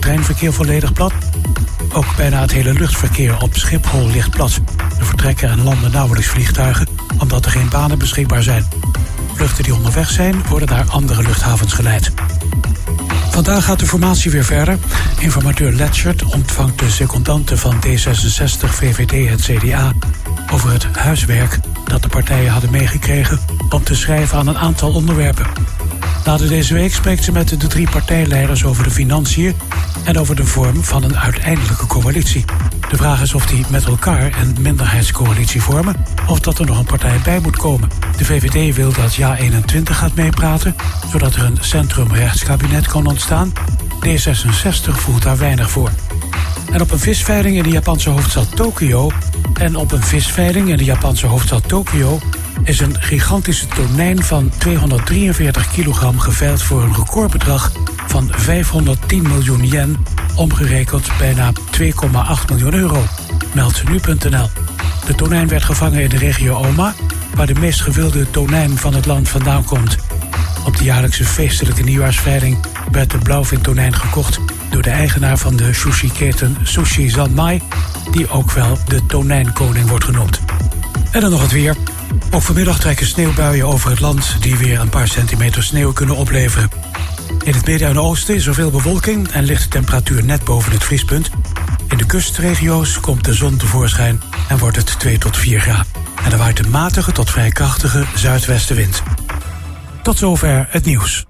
treinverkeer volledig plat. Ook bijna het hele luchtverkeer op Schiphol ligt plat. Er vertrekken en landen nauwelijks vliegtuigen, omdat er geen banen beschikbaar zijn. Vluchten die onderweg zijn, worden naar andere luchthavens geleid. Vandaag gaat de formatie weer verder. Informateur Letchert ontvangt de secondanten van D66, VVD en CDA... over het huiswerk dat de partijen hadden meegekregen om te schrijven aan een aantal onderwerpen. Later deze week spreekt ze met de 3 partijleiders over de financiën en over de vorm van een uiteindelijke coalitie. De vraag is of die met elkaar een minderheidscoalitie vormen of dat er nog een partij bij moet komen. De VVD wil dat JA21 gaat meepraten, zodat er een centrumrechtskabinet kan ontstaan. D66 voelt daar weinig voor. En op een visveiling in de Japanse hoofdstad Tokio is een gigantische tonijn van 243 kilogram geveild voor een recordbedrag van 510 miljoen yen, omgerekend bijna 2,8 miljoen euro, meldt nu.nl. De tonijn werd gevangen in de regio Oma, waar de meest gewilde tonijn van het land vandaan komt. Op de jaarlijkse feestelijke nieuwjaarsveiling werd de blauwvintonijn gekocht door de eigenaar van de sushi-keten Sushi Zanmai, die ook wel de tonijnkoning wordt genoemd. En dan nog het weer. Ook vanmiddag trekken sneeuwbuien over het land die weer een paar centimeter sneeuw kunnen opleveren. In het midden en oosten is er veel bewolking en ligt de temperatuur net boven het vriespunt. In de kustregio's komt de zon tevoorschijn en wordt het 2 tot 4 graden. En er waait een matige tot vrij krachtige zuidwestenwind. Tot zover het nieuws.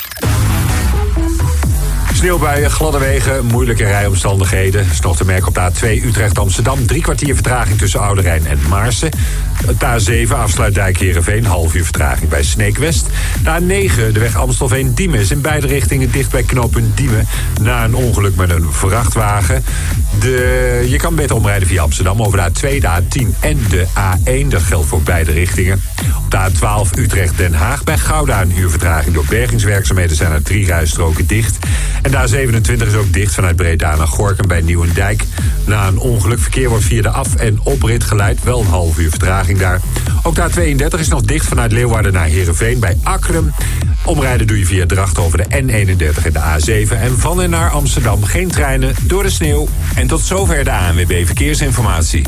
Sneeuwbuien, gladde wegen, moeilijke rijomstandigheden. Is nog te merken op de A2 Utrecht-Amsterdam. 3 kwartier vertraging tussen Oude Rijn en Maarsen. De A7 afsluitdijk Heerenveen, half uur vertraging bij Sneekwest. De A9, de weg Amstelveen-Diemen, is in beide richtingen dicht bij knooppunt Diemen na een ongeluk met een vrachtwagen. Je kan beter omrijden via Amsterdam over de A2, de A10 en de A1. Dat geldt voor beide richtingen. Op de A12 Utrecht-Den Haag bij Gouda een uur vertraging. Door bergingswerkzaamheden zijn er 3 rijstroken dicht. En de A27 is ook dicht vanuit Breda naar Gorinchem bij Nieuwendijk. Na een ongeluk verkeer wordt via de af- en oprit geleid. Wel een half uur vertraging daar. Ook de A32 is nog dicht vanuit Leeuwarden naar Heerenveen bij Akkeren. Omrijden doe je via Drachten over de N31 en de A7. En van en naar Amsterdam geen treinen door de sneeuw. En tot zover de ANWB Verkeersinformatie.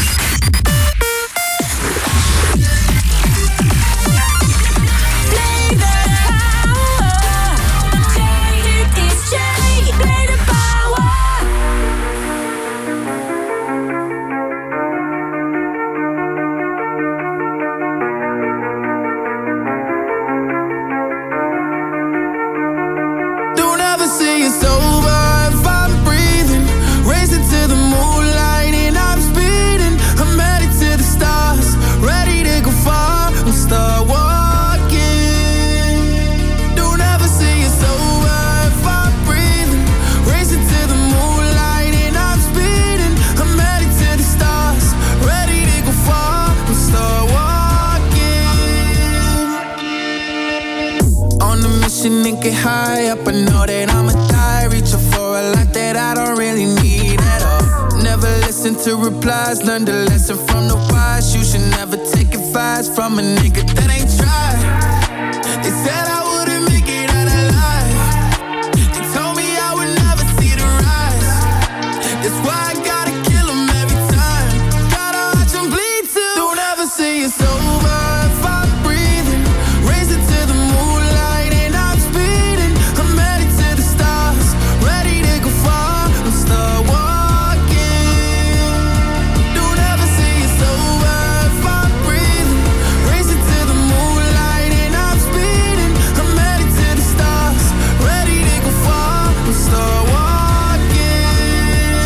And get high up, I know that I'ma die. Reaching for a lot that I don't really need at all. Never listen to replies, learn the lesson from the wise. You should never take advice from a nigga that ain't tried. They said I wouldn't make it out alive. They told me I would never see the rise. That's why I gotta kill them every time. Gotta watch them bleed too. Don't ever say it's over if I'm breathing. Raise it to the moonlight and I'm speeding. I'm headed to the stars, ready to go far and start walking. Don't ever say it's over if I'm breathing. Raise it to the moonlight and I'm speeding. I'm headed to the stars, ready to go far and start walking.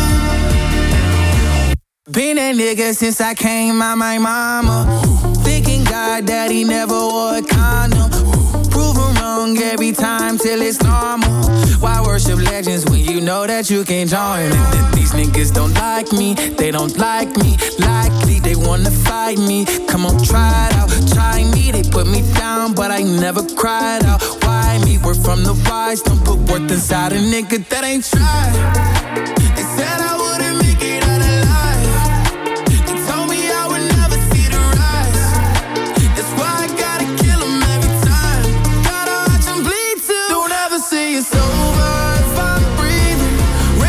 Been that nigga since I came out my mama. Thinking God that he never wore a condom. Proven wrong every time till it's normal. Why worship legends when you know that you can't join them? These niggas don't like me, they don't like me. Likely they wanna fight me. Come on, try it out, try me. They put me down, but I never cried out. Why me? We're from the wise. Don't put worth inside a nigga that ain't tried. They said I wouldn't make it out alive. They told me I would never see the rise. That's why I gotta kill them every time. Gotta watch them bleed too. Don't ever say it's over if I'm breathing.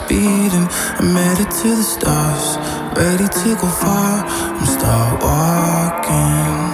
beating. I'm headed to the stars, ready to go far. I'm start walking.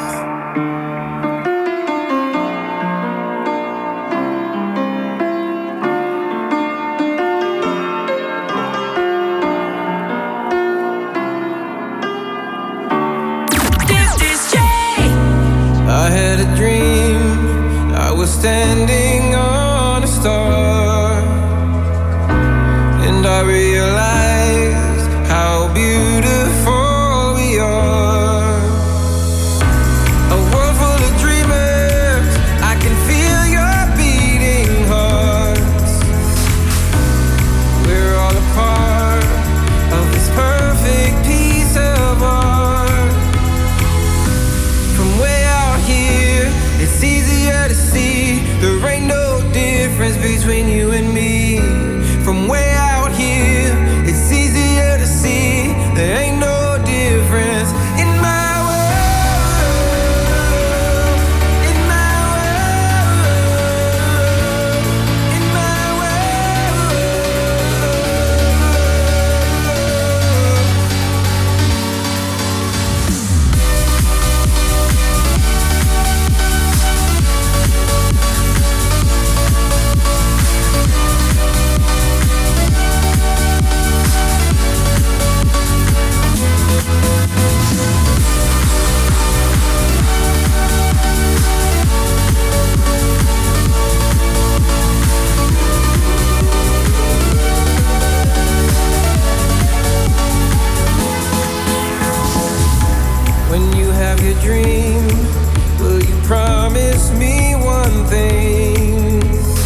I had a dream, I was standing on a star, and I realized how beautiful we are. A world full of dreamers, I can feel your beating hearts. We're all a part of this perfect piece of art. From way out here, it's easier to see there ain't no difference between you and me. From way out here, it's easier to see there ain't no difference in my world, in my world, in my When you have your dream, will you promise me one thing?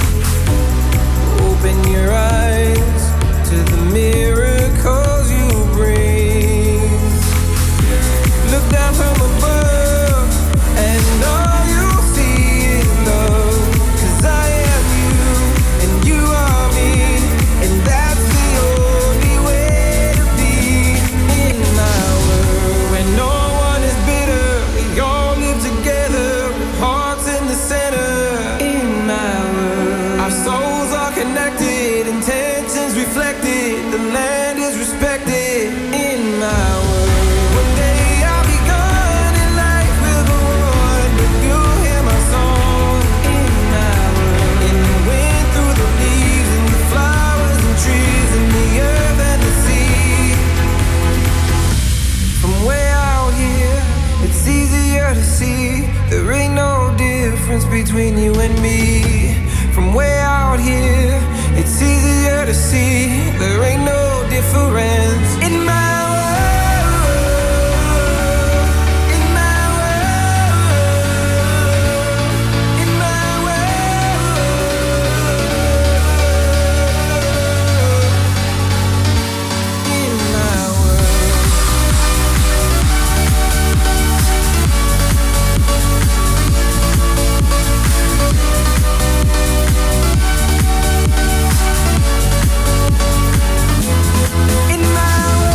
Open your eyes to the miracles you bring. Look down from above, and all you'll see is love. 'Cause I am you, and you are me, and that's the only way to be in my world. When no one is bitter, we all live together with hearts in the center. In my world, our souls are connected, intentions reflected, the land is respected. In my world, one day I'll be gone and life will go on, but you'll hear my song. In my world, in the wind, through the leaves, and the flowers and trees, and the earth and the sea. From way out here, it's easier to see there ain't no difference between you and me. From way out here, it's easier to see there ain't no difference in my world, in my world, in my world, in my world. In my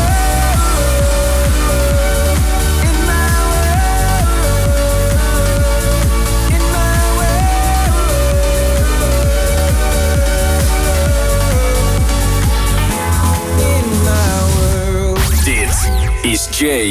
world, in my world, in my world, in my world. Dit is Jay.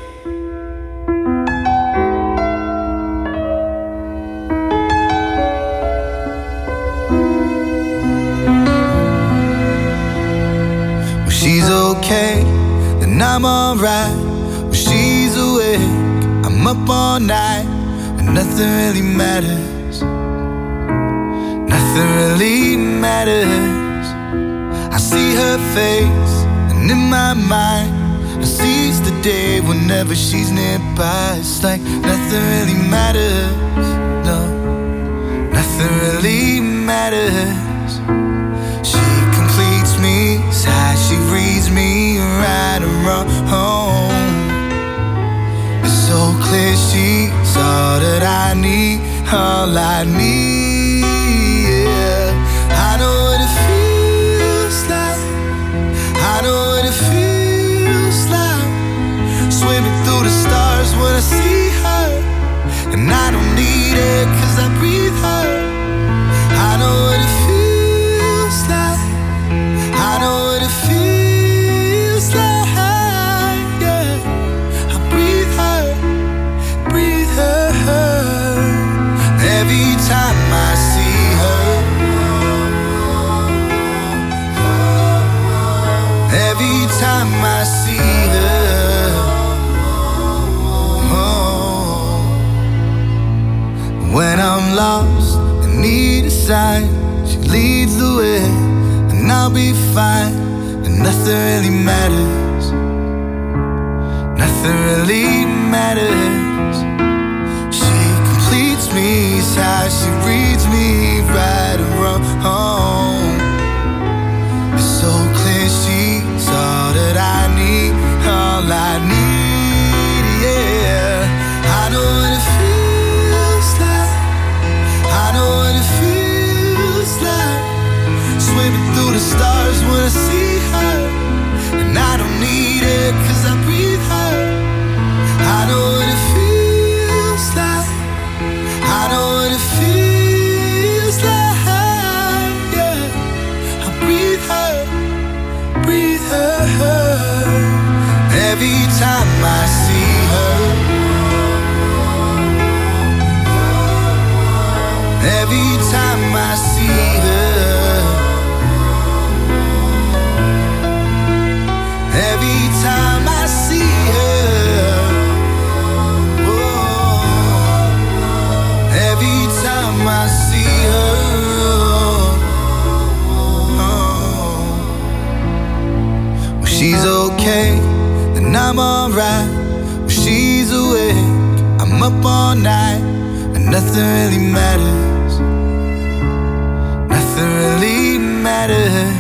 When she's okay, then I'm alright. When she's awake, I'm up all night. When nothing really matters, nothing really matters. I see her face, and in my mind I seize the day whenever she's nearby. It's like nothing really matters, no, nothing really matters. She completes me, it's how she reads me right and wrong. It's so clear she's all that I need, all I need, yeah. I know what it feels like, I know what it feels like. Swimming through the stars when I see her, and I don't need it 'cause I breathe her. I know what it feels like, I know what it feels like. side, she leads the way, and I'll be fine, and nothing really matters. Nothing really matters. She completes me, it's how she reads me, right and wrong. It's so clear she's all that I need, all I need, yeah. I know what it feels like, I know what it feels like. Swimming through the stars when I see her, and I don't need it 'cause I breathe her. I know what it feels like, I know what it feels like, yeah. I breathe her, breathe her. Every time I see her, every time I see her, every time I see her, oh, every time I see her, oh. When she's okay, then I'm alright. When she's awake, I'm up all night, and nothing really matters. Nothing really matters.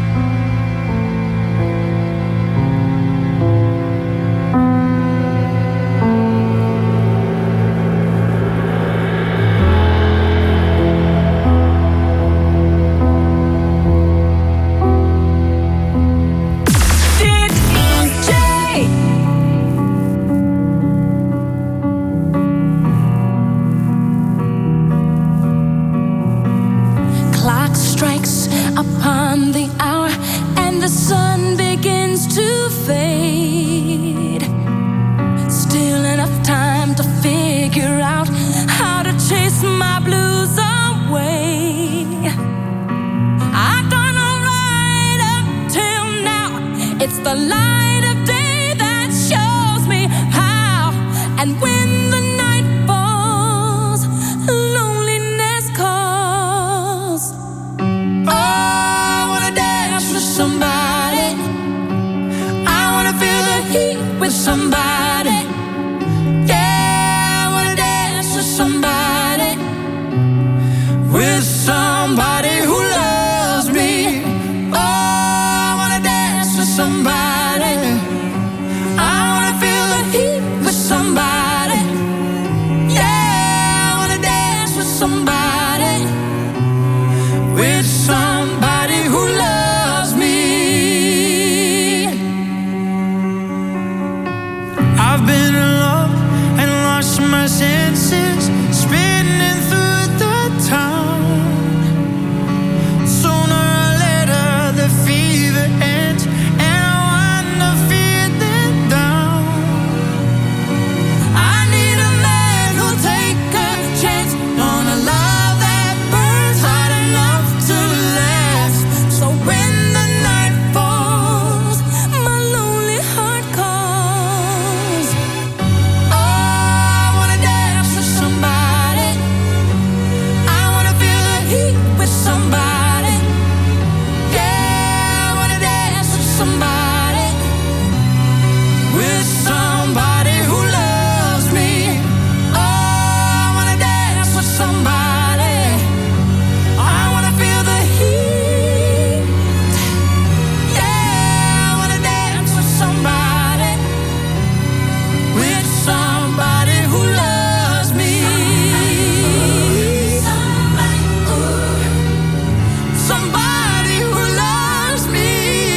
Upon the hour and the sun begins to fade. Still enough time to figure out how to chase my blues away. I've done alright up till now. It's the light of day that shows me how. And when the night falls, loneliness calls. Somebody, I wanna feel the heat with somebody. Yeah, I wanna dance with somebody, with somebody who loves me. Oh, I wanna dance with somebody. I wanna feel the heat with somebody. Yeah, I wanna dance with somebody, with somebody who loves me. I've been in love and lost my senses, spinning through the town. Sooner or later the fever ends, and I wanna feel it down. I need a man who'll take a chance on a love that burns hot enough to last. So when the night falls, my lonely heart calls. Oh, I wanna dance with somebody. I wanna feel the heat with somebody. Yeah, I wanna dance with somebody, with somebody who loves me. Oh, I wanna dance with somebody. I wanna feel the heat. Yeah, I wanna dance with somebody, with somebody who loves me. Somebody who loves me.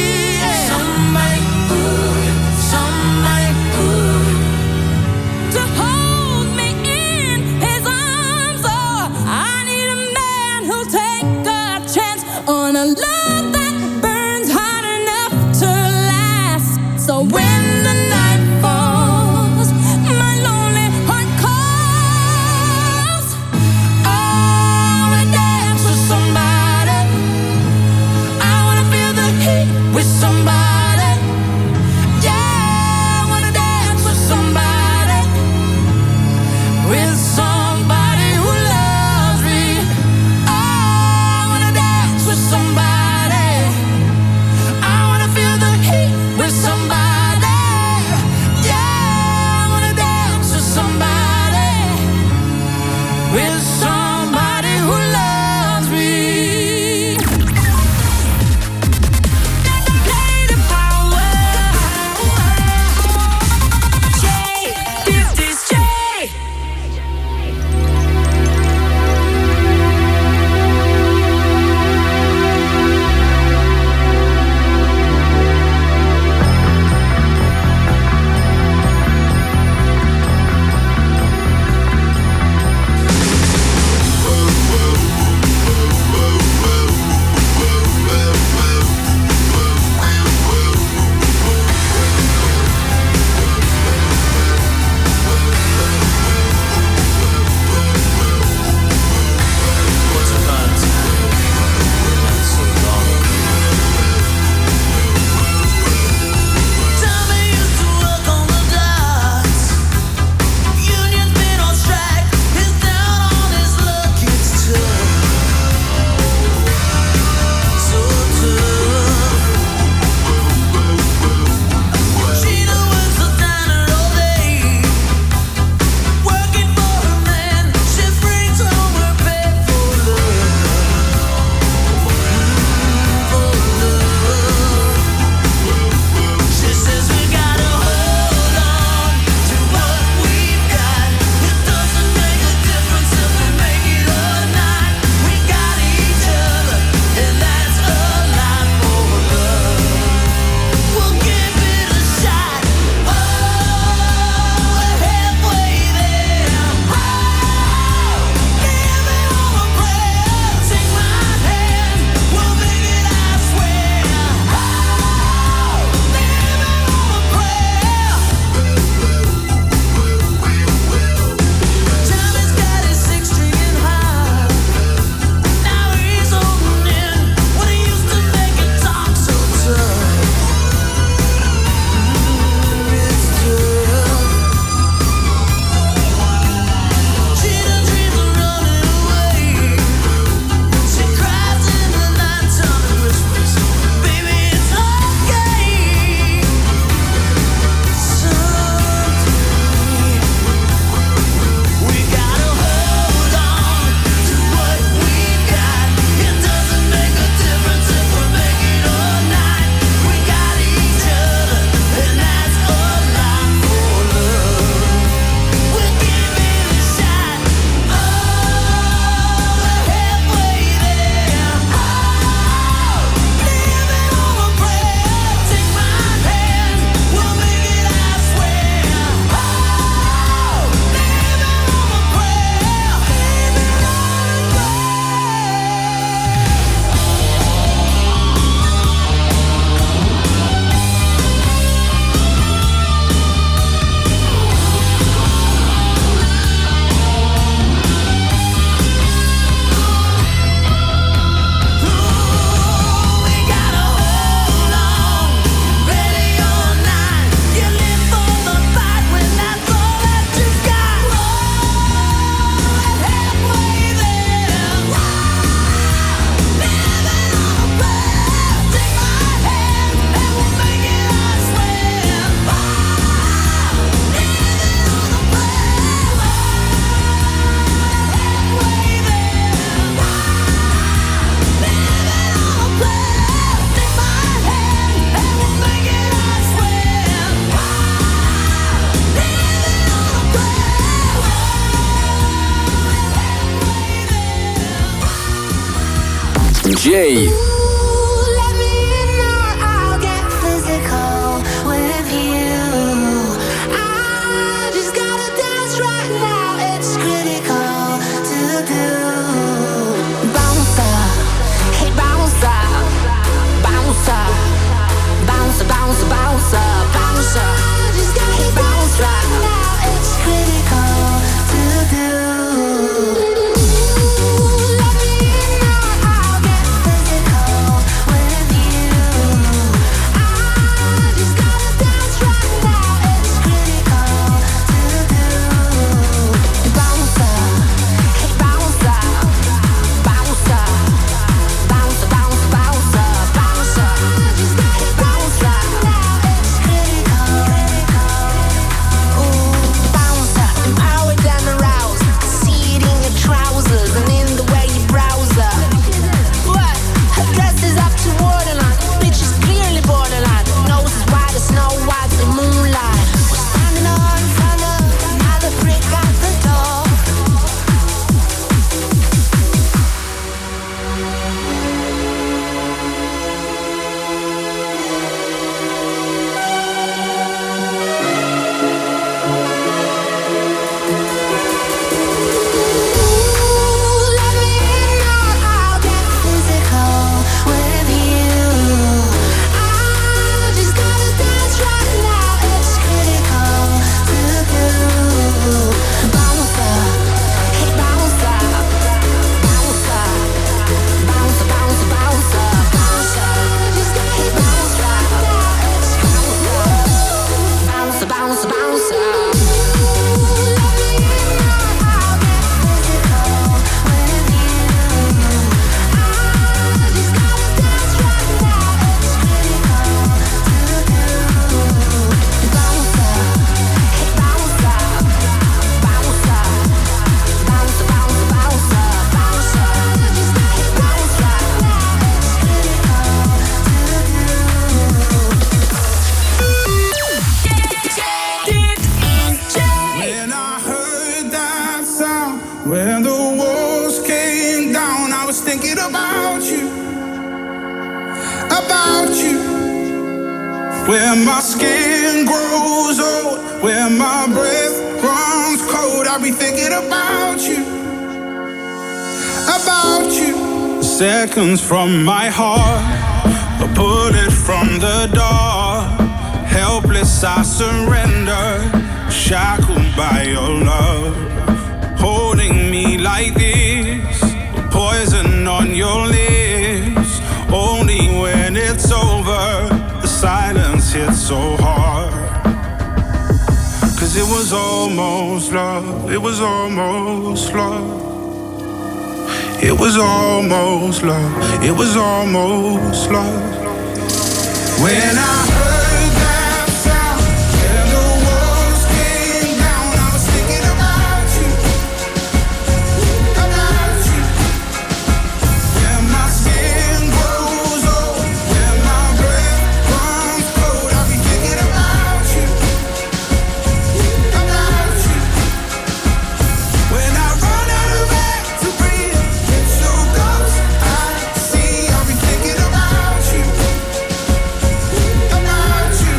Somebody to hold me in his arms. Oh, I need a man who'll take a chance on a love that burns hot enough to last. So when the night falls, my lonely heart calls. Oh, I wanna dance with somebody. I wanna feel the heat with somebody. Yeah, I wanna dance with somebody, with somebody who loves me. Oh, Jay. Where my skin grows old, where my breath runs cold, I'll be thinking about you, about you. Seconds from my heart, a bullet from the dark. Helpless I surrender, shackled by your love. Holding me like this, poison on your lips. Only when it's over, the silence hits so hard. 'Cause it was almost love, it was almost love. It was almost love, it was almost love. When I heard that sound, when the walls came down, I was thinking about you, about you. When my skin grows old, when my breath runs cold, I'll be thinking about you, about you. When I run out of air to breathe, it's your ghost I see, I'll be thinking about you, about you.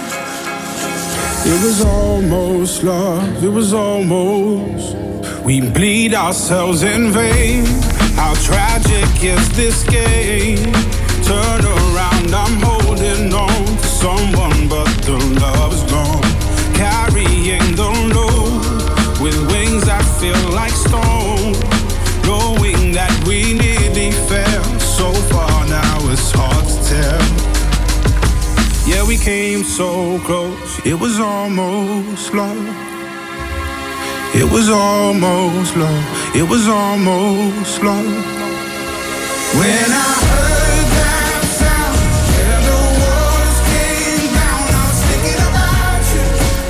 It was almost love, it was almost. We bleed ourselves in vain. How tragic is this game? Turn around, I'm holding on to someone, but the love's gone. Carrying the load with wings that feel like stone. Knowing that we nearly fell so far, now it's hard to tell. Yeah, we came so close, it was almost love. It was almost love, it was almost love. When I heard that sound, when the walls came down, I was thinking about you,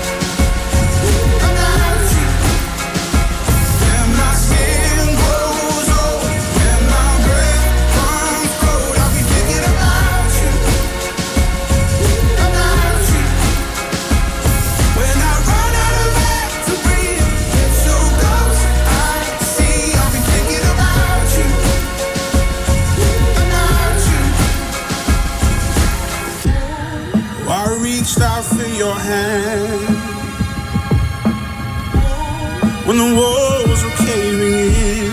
about you. When my skin grows old, when my breath runs cold, I'll be thinking about you, about you. When I run out of air to breathe, it's your ghost I see, I'll be thinking about you, about you. land. When the walls were caving in,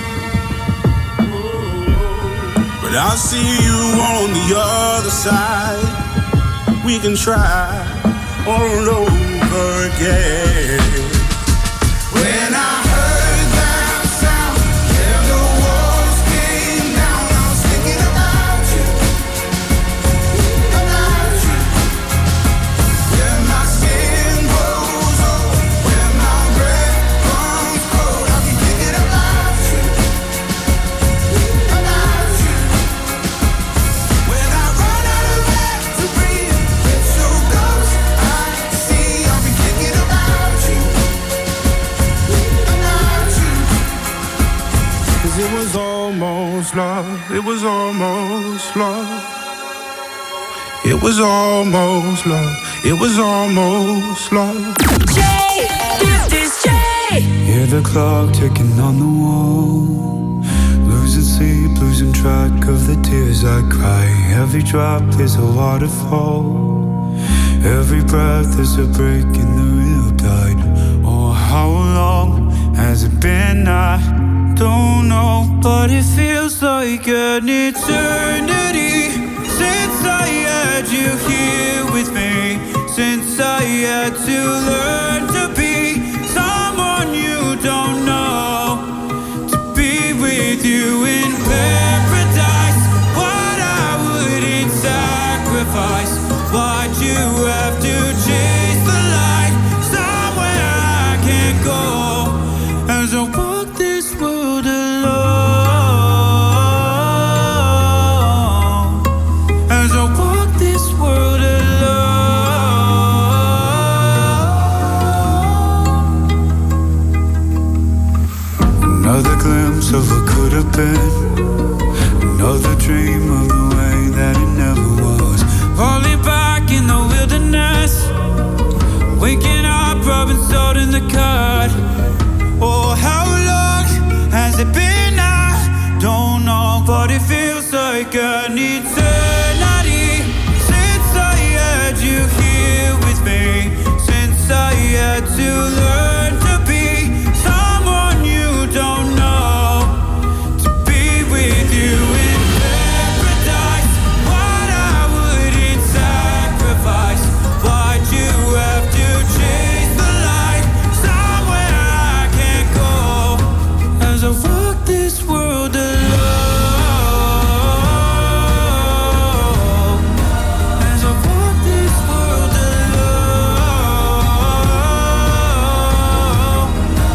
but I see you on the other side. We can try all over again. When I heard that sound, yeah, the walls came down. I was thinking about you, When my skin grows old, when my breath comes cold, I'll be thinking about you, When I run out of air to breathe, it's so close I see, I'll be thinking about you. 'Cause it was almost love, it was almost love. It was almost love, it was almost love. Jay, this is Jay. Hear the clock ticking on the wall. Losing sleep, losing track of the tears I cry. Every drop is a waterfall. Every breath is a break in the riptide. Oh, how long has it been? I don't know, but it feels like an eternity since I had you here with me. Since I had to learn to be someone you don't know, to be with you in paradise. What I wouldn't sacrifice. Why'd you have to chase the light somewhere I can't go? As I walk this world alone, as I walk this world alone. Another glimpse of what could have been, another dream of the way that it never was. Falling back in the wilderness, waking up, rubbing salt in the cut. Oh, how long has it been? I don't know, but it feels like an eternity since I had you here with me. Since I had to learn to be someone you don't know, to be with you in paradise. What I wouldn't sacrifice. Why'd you have to chase the light somewhere I can't go? As I walk this world alone, as I walk this world alone.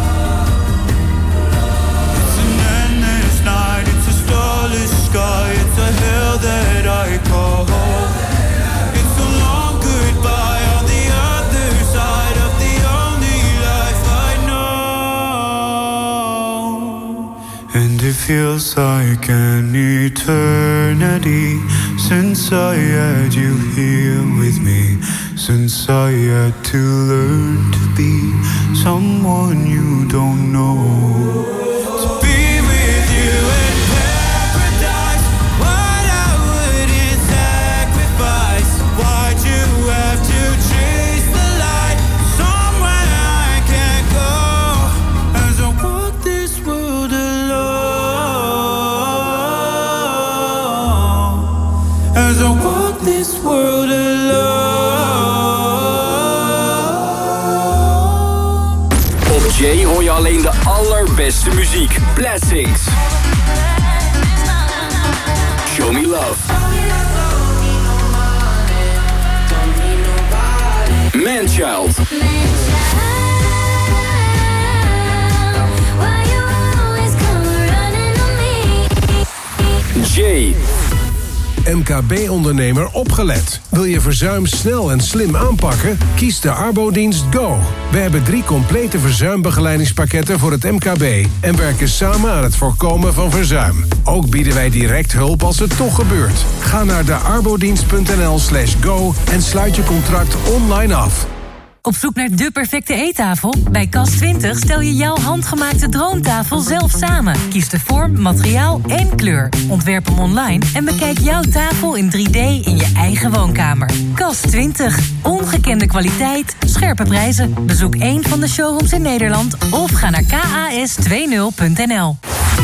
It's an endless night, it's a starless sky, it's a hell that I call home. It's a long goodbye on the other side of the only life I know. And it feels like an eternity since I had you here with me. Since I had to learn to be someone you don't know. To be with you in paradise. What I wouldn't sacrifice. Why'd you have to chase the light somewhere I can't go? As I walk this world alone, as I walk this world alone. Op Jay hoor je alleen de allerbeste muziek. Blessings. Show me love. Manchild. Why you always come running on me? Jay. MKB-ondernemer opgelet. Wil je verzuim snel en slim aanpakken? Kies de Arbodienst Go. We hebben 3 complete verzuimbegeleidingspakketten voor het MKB... en werken samen aan het voorkomen van verzuim. Ook bieden wij direct hulp als het toch gebeurt. Ga naar de arbodienst.nl/go en sluit je contract online af. Op zoek naar de perfecte eettafel? Bij Cas20 stel je jouw handgemaakte droomtafel zelf samen. Kies de vorm, materiaal en kleur. Ontwerp hem online en bekijk jouw tafel in 3D in je eigen woonkamer. Cas20. Ongekende kwaliteit, scherpe prijzen. Bezoek één van de showrooms in Nederland of ga naar kas20.nl.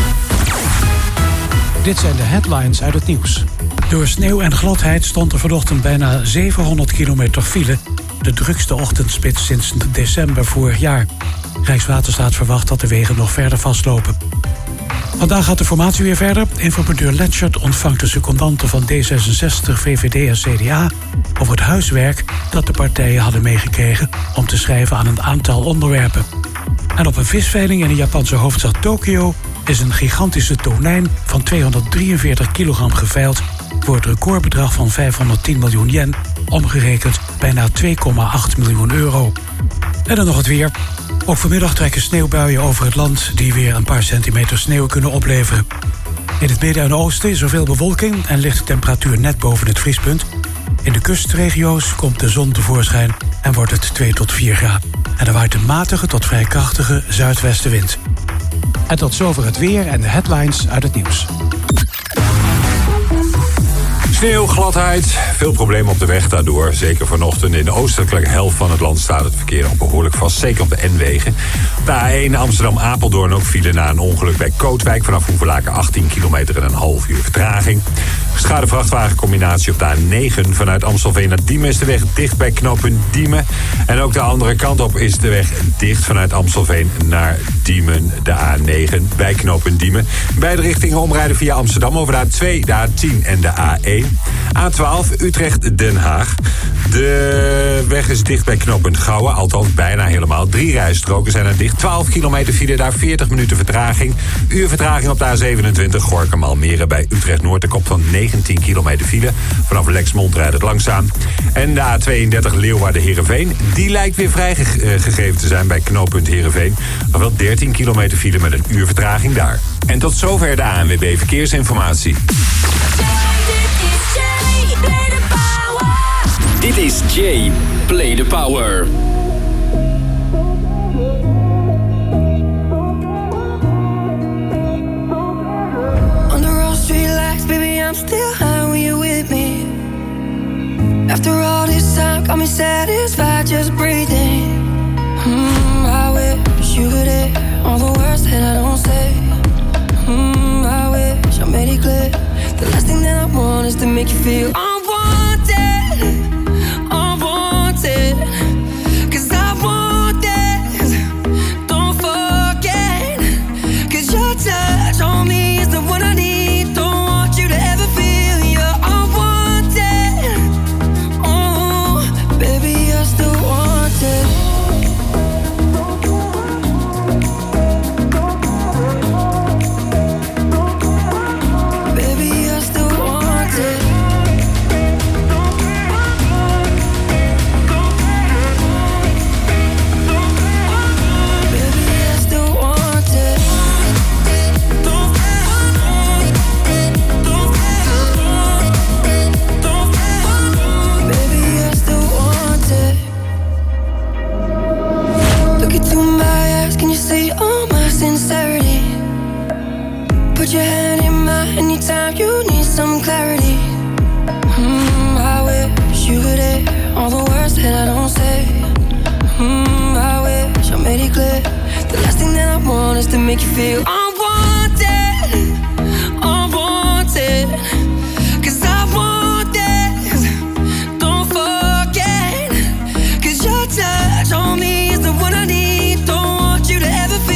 Dit zijn de headlines uit het nieuws. Door sneeuw en gladheid stond er vanochtend bijna 700 kilometer file. De drukste ochtendspits sinds december vorig jaar. Rijkswaterstaat verwacht dat de wegen nog verder vastlopen. Vandaag gaat de formatie weer verder. Informateur Letchert ontvangt de secondanten van D66, VVD en CDA... over het huiswerk dat de partijen hadden meegekregen... om te schrijven aan een aantal onderwerpen. En op een visveiling in de Japanse hoofdstad Tokio... is een gigantische tonijn van 243 kilogram geveild... voor het recordbedrag van 510 miljoen yen... omgerekend bijna 2,8 miljoen euro. En dan nog het weer. Ook vanmiddag trekken sneeuwbuien over het land... die weer een paar centimeter sneeuw kunnen opleveren. In het midden en oosten is er veel bewolking... en ligt de temperatuur net boven het vriespunt. In de kustregio's komt de zon tevoorschijn... en wordt het 2 tot 4 graden. En er waait een matige tot vrij krachtige zuidwestenwind. En tot zover het weer en de headlines uit het nieuws. Sneeuw, gladheid, veel problemen op de weg daardoor. Zeker vanochtend in de oostelijke helft van het land staat het verkeer al behoorlijk vast. Zeker op de N-wegen. Op de A1 Amsterdam-Apeldoorn ook file na een ongeluk bij Kootwijk. Vanaf Hoevelaken 18 kilometer en een half uur vertraging. Geschade vrachtwagencombinatie op de A9 vanuit Amstelveen naar Diemen is de weg dicht bij knooppunt Diemen. En ook de andere kant op is de weg dicht vanuit Amstelveen naar Diemen. De A9 bij knooppunt Diemen. Beide richtingen omrijden via Amsterdam over de A2, de A10 en de A1. A12 Utrecht-Den Haag. De weg is dicht bij knooppunt Gouwen, althans bijna helemaal. 3 rijstroken zijn er dicht. 12 kilometer file, daar 40 minuten vertraging. Uur vertraging op de A27 Gorkum-Almere bij Utrecht-Noord. De kop van 19 kilometer file. Vanaf Lexmond rijdt het langzaam. En de A32 Leeuwarden-Heerenveen. Die lijkt weer vrijgegeven te zijn bij knooppunt Heerenveen. Nog wel 13 kilometer file met een uur vertraging daar. En tot zover de ANWB Verkeersinformatie. Dit is Jay, Play the Power. On the road, street lights, baby, I'm still high when you're with me. After all this time, got me satisfied just breathing. I wish you could hear all the words that I don't say. I wish I made it clear. The last thing that I want is to make you feel unwanted. Cause I want this. Don't forget. Cause your touch on me is the one I need. Don't want you to ever feel you're unwanted. Oh, baby, you're still wanted. Baby, you're still wanted. Sincerity. Put your hand in mine anytime you need some clarity. I wish you could hear all the words that I don't say. I wish I made it clear. The last thing that I want is to make you feel unwanted. Unwanted. Cause I want this. Don't forget. Cause your touch on me is the one I need. Don't want you to ever feel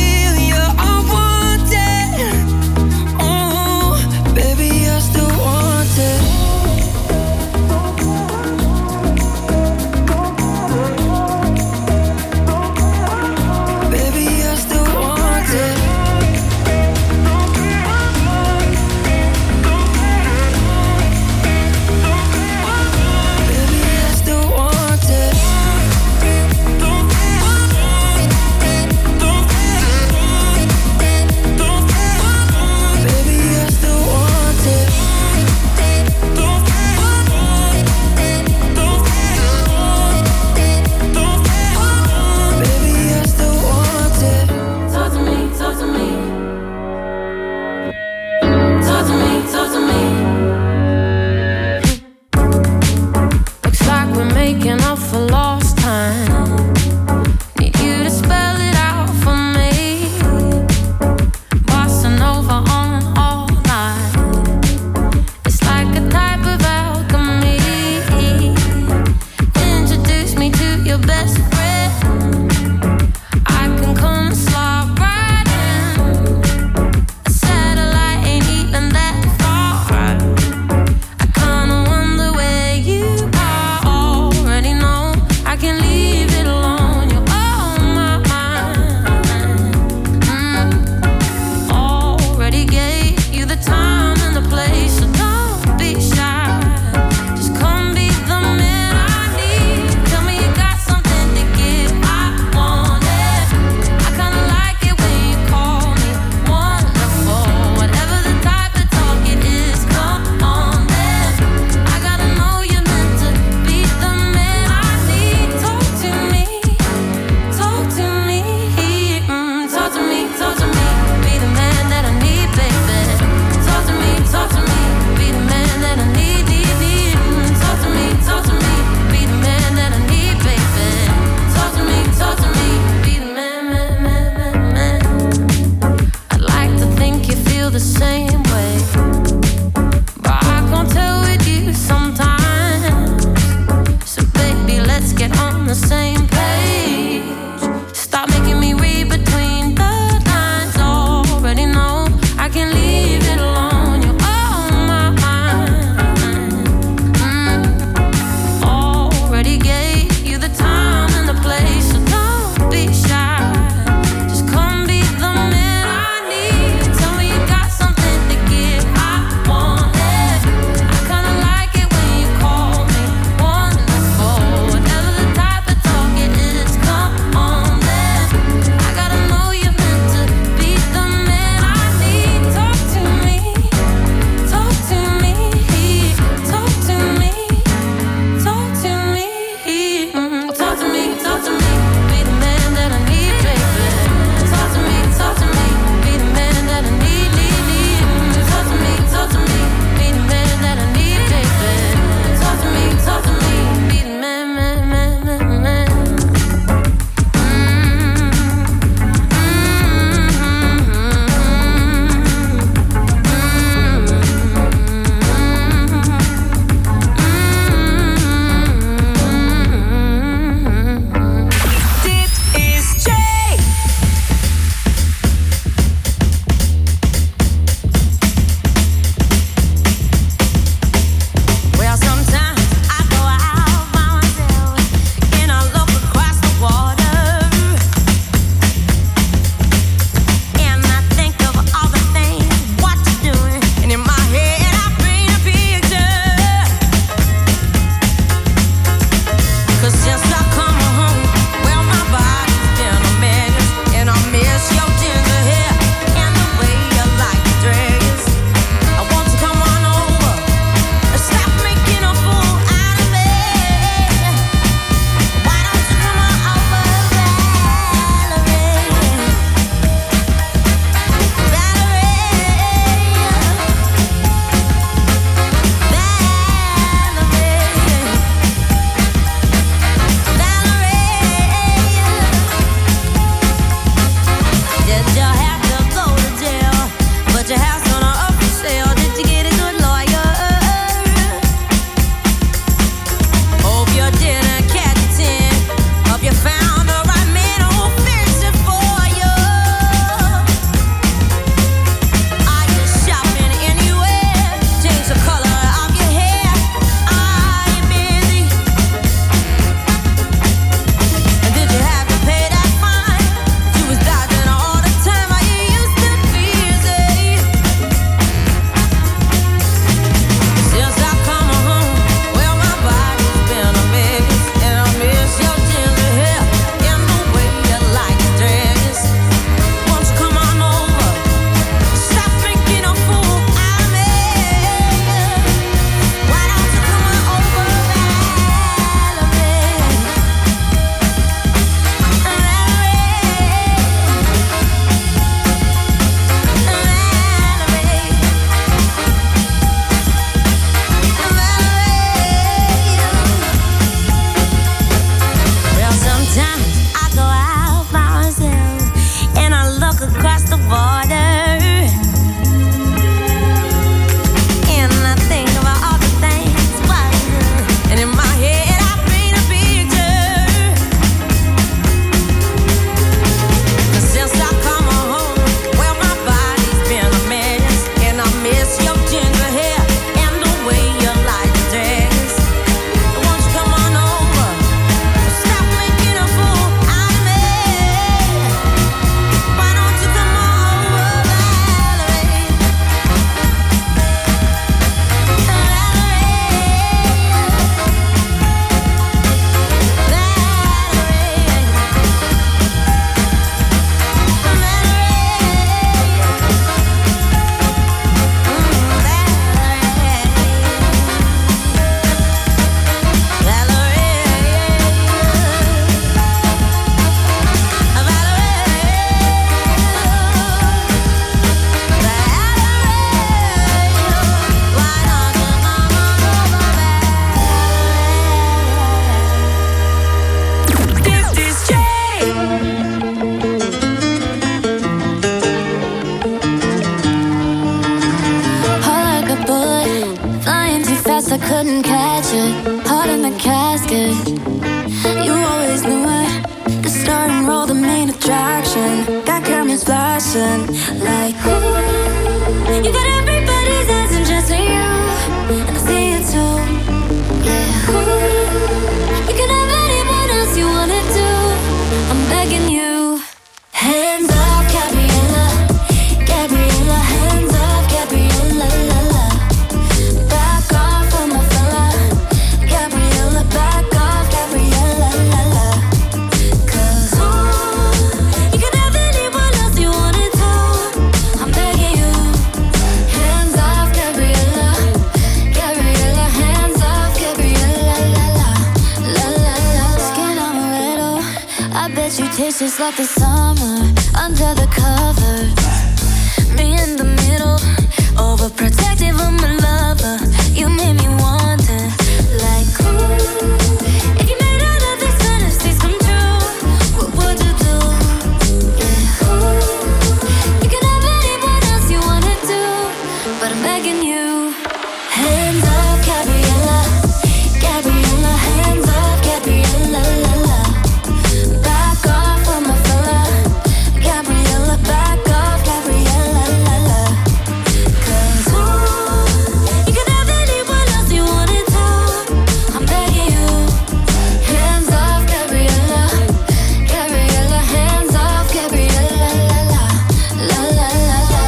couldn't catch it. Heart in the casket. You always knew it. The star and roll, the main attraction. Got cameras flashing like ooh. You got everybody's eyes and just you. And I see it too. Yeah. Ooh. You can have anyone else you wanna do. I'm begging you. Hands off, Gabriella. Gabriella, hands off, Gabriella, la la. Back off from my fella. Gabriella, back off, Gabriella, la la. 'Cause you can have anyone else you wanted to. I'm begging you. Hands off, Gabriella. Gabriella, hands off, Gabriella, la la. La la la. Skin amaretto. I bet you taste just like the summer under the covers. Me in the middle, overprotective of my lover. You made me wonder, like ooh. If you made all of these fantasies come true, what would you do? Yeah, ooh. You can have anyone else you wanna do, but I'm begging you. Hands off, Gabriella. Gabriella, hands off, Gabriella, la la. Back off from my fella. Gabriella, back off, Gabriella, la la. 'Cause ooh, you can have anyone else you wanted to. I'm begging you. Hands off, Gabriella. Gabriella, hands off, Gabriella, la la. La la la la.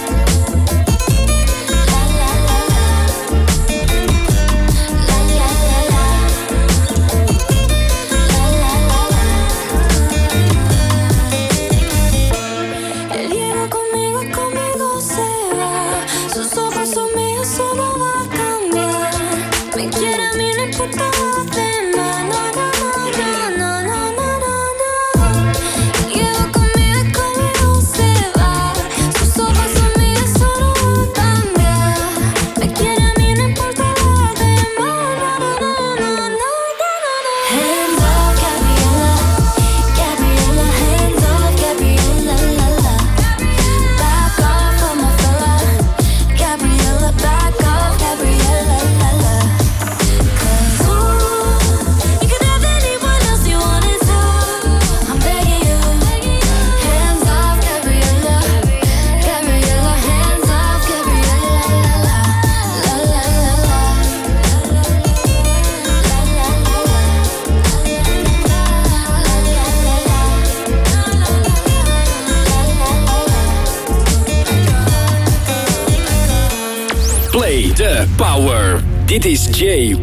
La la la la. La la la la. La la la la. Él viene conmigo y conmigo se va. Sus ojos son míos, eso no va a cambiar. Me quiere a mí, no importa lo demás. No, no, no, no, no, no, no, no. Llega conmigo y conmigo se va. Sus ojos son míos, eso no va a cambiar. Me quiere a mí, no importa lo demás. No, no, no, no, no, no. Hands off, Gabriella. Gabriella, hands off, Gabriella, la la. Back off from my fella. Gabriella, back off, Gabriella, la la. 'Cause ooh, you can have anyone else you wanted to. I'm begging you. Hands off, Gabriella. Gabriella, hands off, Gabriella, la la. La la la la. La la la Play the Power. Dit is Jay.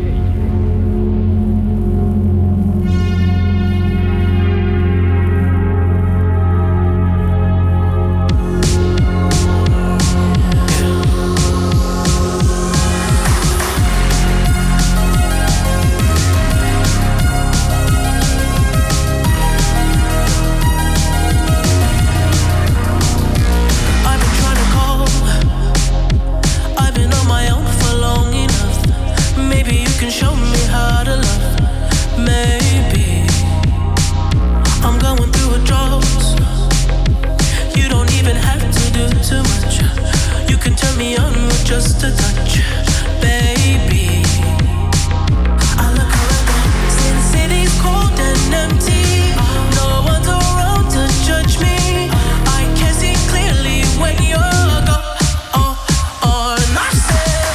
I've been trying to call. I've been on my own for long enough. Maybe you can show me how to love. Maybe I'm going through a drought. You don't even have to do too much. You can turn me on with just a touch, baby. I look around, the city's cold and empty. No one's around to judge me. I can see clearly when you're gone. And I said,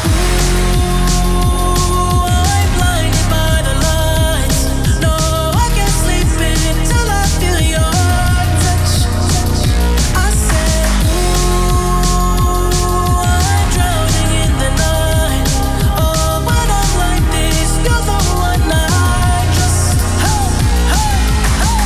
ooh, I'm blinded by the lights. No, I can't sleep until I feel your touch. I said, ooh, I'm drowning in the night. Oh, when I'm like this, you're the one I trust. Hey, hey, hey.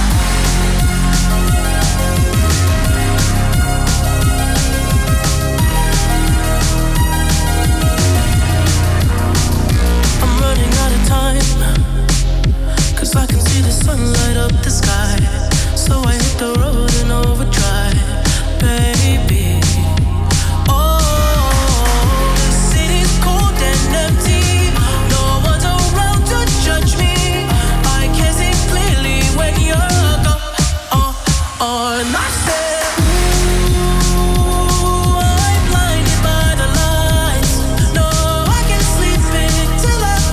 I'm running out of time, 'cause I can see the sun light up the sky. So I hit the road in overdrive, baby. Oh, the city's cold and empty. No one's around to judge me. I can see clearly when you're gone. And I said, ooh, I'm blinded by the lights. No, I can't sleep until I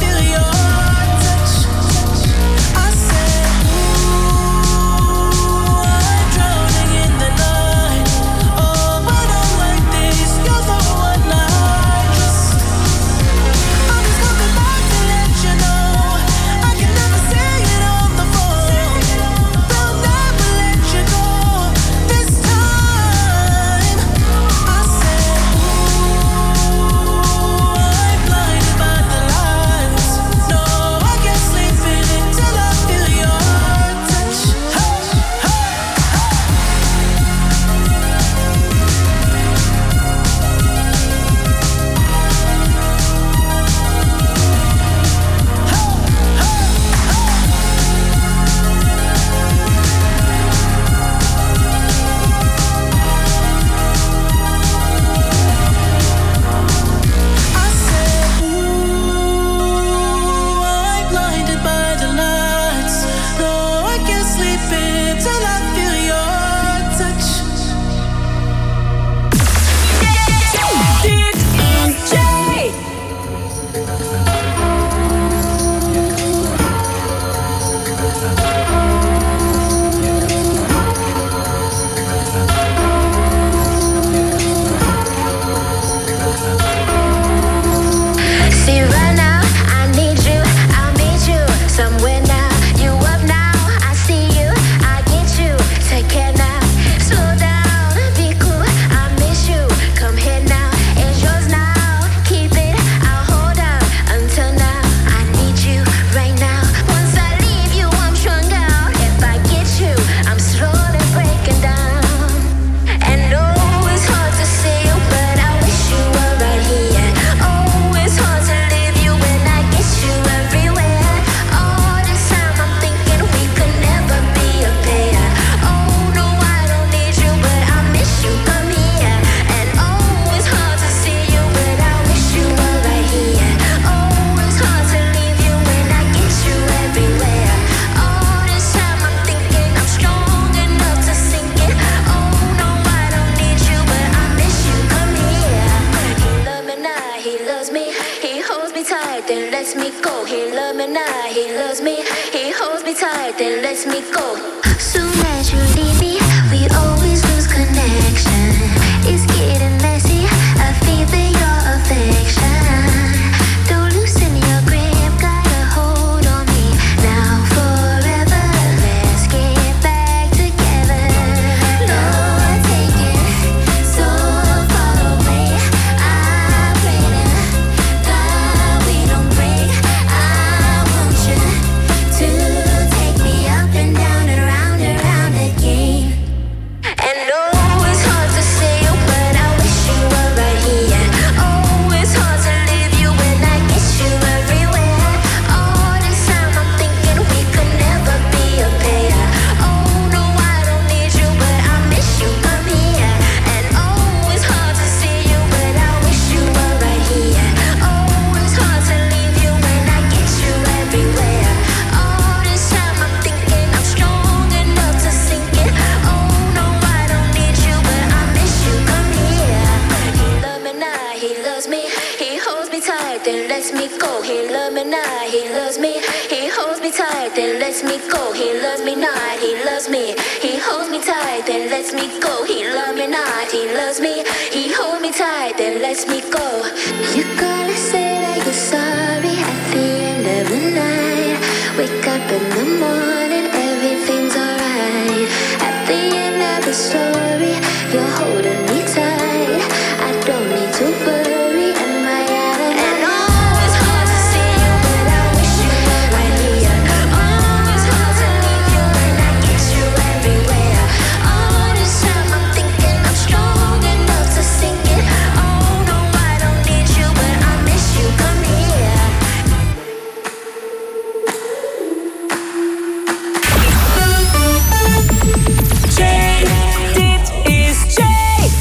he loves me. He holds me tight, then lets me go. Soon as you leave me, we always lose connection. It's getting messy, I feel that your affection. Don't loosen your grip, got a hold on me. Now forever, let's get back together. Lord, take it so far away. I pray to God we don't break. I want you to take me up and down and round again. And oh, it's hard to say, but I wish you were right here. Oh, it's hard to leave you when I get you everywhere. All this time I'm thinking we could never be a pair. Oh no, I don't need you, but I miss you, come here. And oh, it's hard to see you, but I wish you were right here. Oh, it's hard to leave you when I get you everywhere. All this time I'm thinking I'm strong enough to sink it. Oh no, I don't need you, but I miss you, come here. He loves me now, he loves me. He holds me tight, then lets me go. He loves me now, he loves me. He holds me tight, then lets me go. He loves me not, he loves me. He holds me tight, then lets me go. He loves me not, he loves me. He holds me tight, then lets me go. You gotta say that you're sorry at the end of the night. Wake up in the morning, everything's alright. At the end of the story, you're holding me tight. I don't need to worry, am I out of and oh, it's hard to see you, but I wish you were right here. Oh, it's hard to leave you when I get you everywhere. All this time I'm thinking I'm strong enough to sink it. Oh no, I don't need you, but I miss you, come here. Jay, dit is Jay.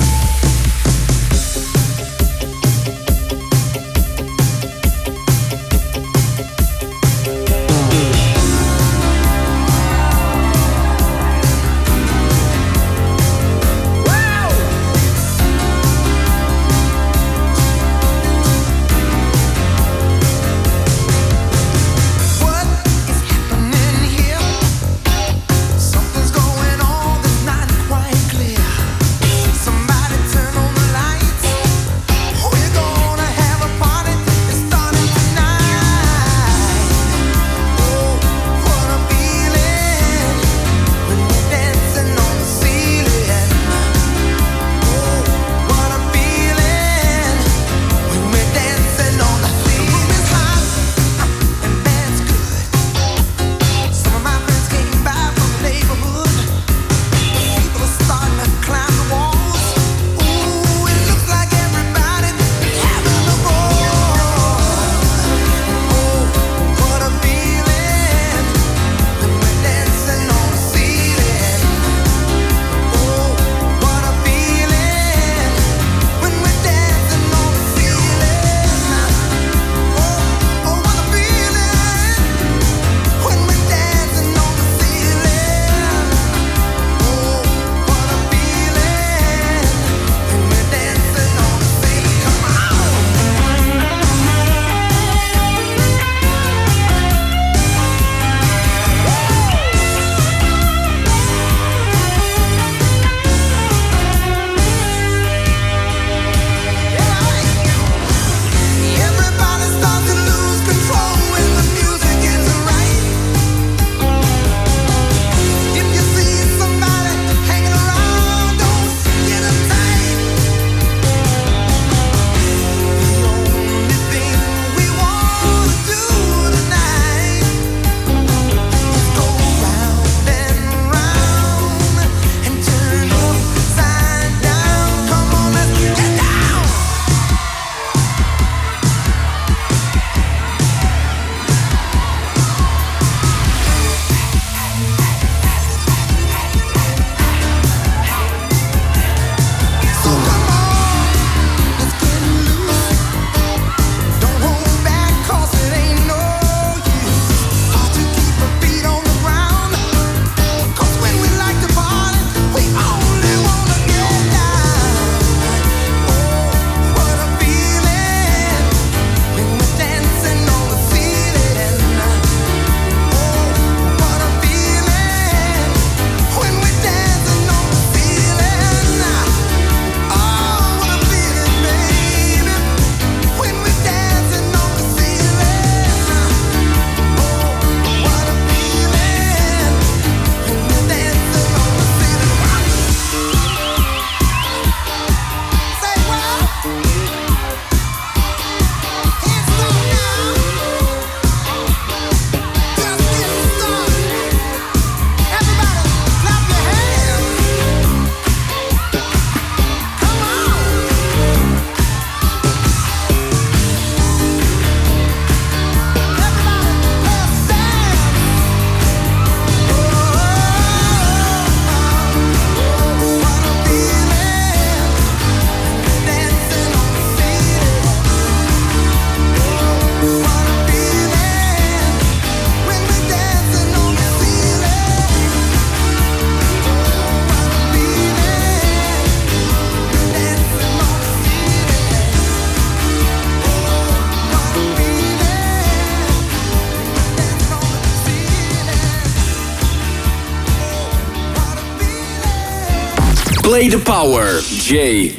Play the Power, Jay.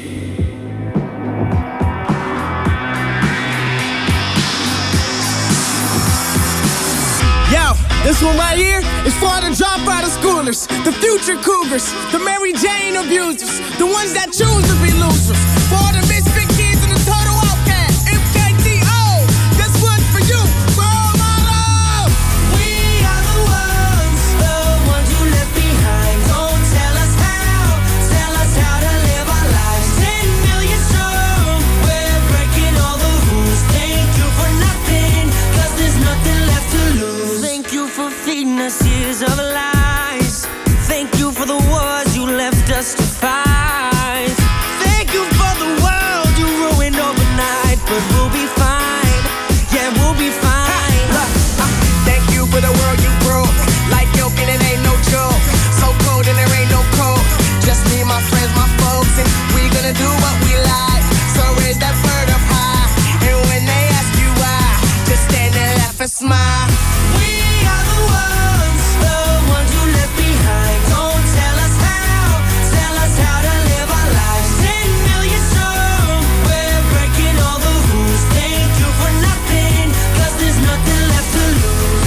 This one right here is for the dropout of schoolers, the future cougars, the Mary Jane abusers, the ones that choose to be losers. For all the misfit kids and the total outcast, MKTO, this one's for you, for all my love. We are the ones you left behind. Don't tell us how to live our lives. 10 million strong, we're breaking all the rules. Thank you for nothing, 'cause there's nothing left to lose. Thank you for feeding us years of lies. Thank you for the wars you left us to fight. Thank you for the world you ruined overnight. But we'll be fine, yeah, we'll be fine. Thank you for the world you broke. Like milk and it ain't no joke. So cold and there ain't no cold. Just me, my friends, my folks. And we gonna do what we like. So raise that bird up high. And when they ask you why, just stand and laugh and smile. We are the ones you left behind. Don't tell us how to live our lives. 10 million strong, we're breaking all the rules. Thank you for nothing, 'cause there's nothing left to lose.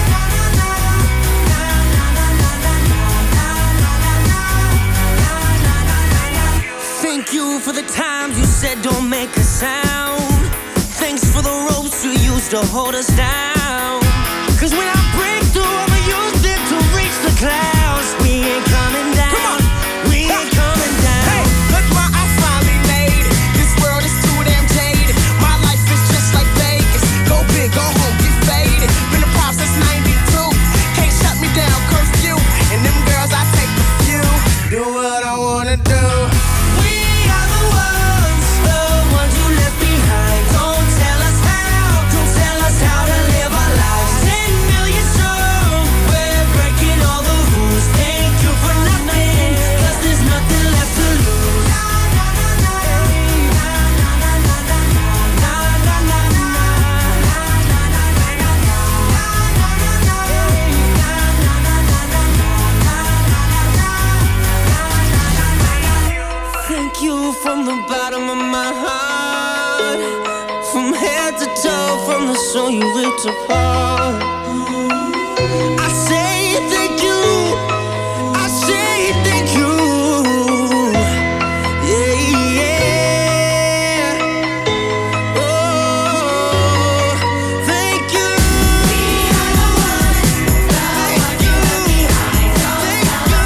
Thank you for the times you said don't make a sound. Thanks for the ropes you used to hold us down. 'Cause when I break through, I'ma use them to reach the clouds. We ain't coming down. Come on. We ain't coming down. Hey, look what I finally made it. This world is too damn jaded. My life is just like Vegas. Go big, go home, get faded. Been a pop since 92. Can't shut me down, curfew. And them girls, I take a few. Do what I wanna do. We are the ones you left behind. Don't tell us how to live our lives. 10 million strong, we're breaking all the rules. Thank you for nothing, 'cause there's nothing left to lose. Thank you from the bottom of my heart. From head to toe, from the soul you ripped apart. I say thank you. I say thank you. Yeah, yeah. Oh, thank you. We are the ones you left behind. Thank you.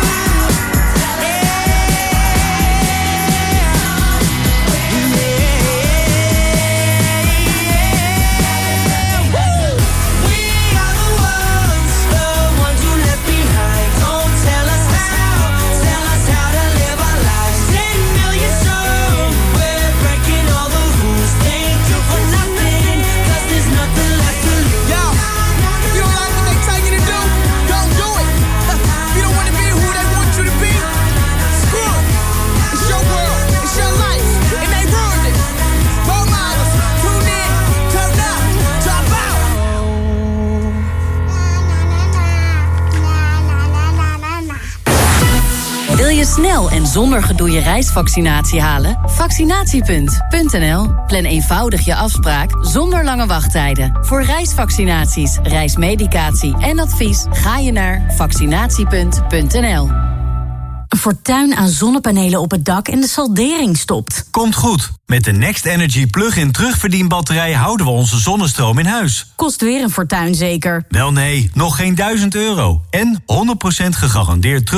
We are the ones you left behind. Don't tell us how to live our lives. 10 million strong, we're breaking all the rules. Thank you for nothing, 'cause there's nothing left to lose. Yo, if you don't like what they tell you to do, don't do it. If you don't want to be who they want you to be, screw it. It's your world, it's your life, and they ruined it. Role models, tune in, turn up, drop out. Wil je snel en zonder gedoe je reisvaccinatie halen? Vaccinatiepunt.nl. Plan eenvoudig je afspraak zonder lange wachttijden. Voor reisvaccinaties, reismedicatie en advies ga je naar vaccinatiepunt.nl. Een fortuin aan zonnepanelen op het dak en de saldering stopt. Komt goed. Met de Next Energy plug-in terugverdienbatterij houden we onze zonnestroom in huis. Kost weer een fortuin zeker? Wel nee, nog geen €1000. En 100% gegarandeerd terug.